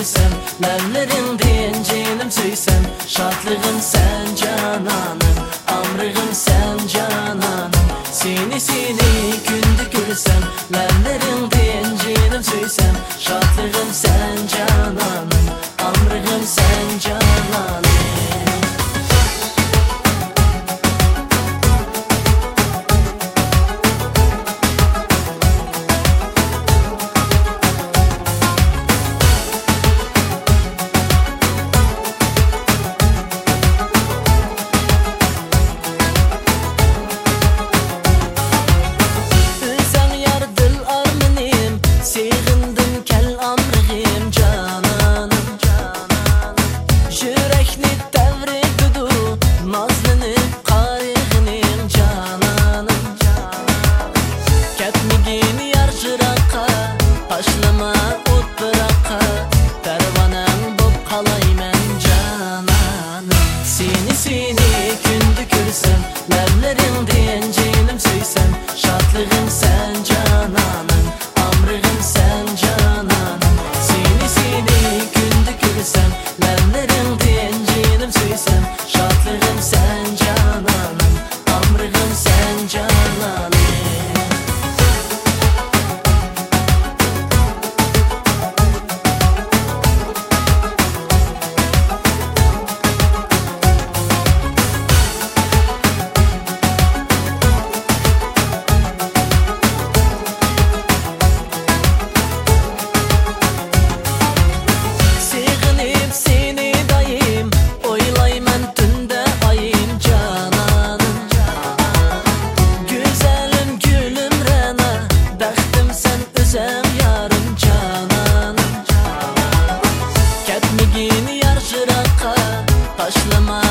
tükürsem, lavlarından canım söysem, şadlığım sen cananım, amrığım sen cananım. Seni gündü görsem, lavlarından canım söysem, şadlığım sen cananım, amrığım sen cananım. Başlama ot bırakka, pervanem bop kalaymen cananım. Seni gündü görsem, lavlarından canım söysem, şadlığım sen cananım, amrığım sen cananım. Seni gündü görsem, lavlarından canım söysem, şadlığım sen cananım, amrığım sen cananım. Başlama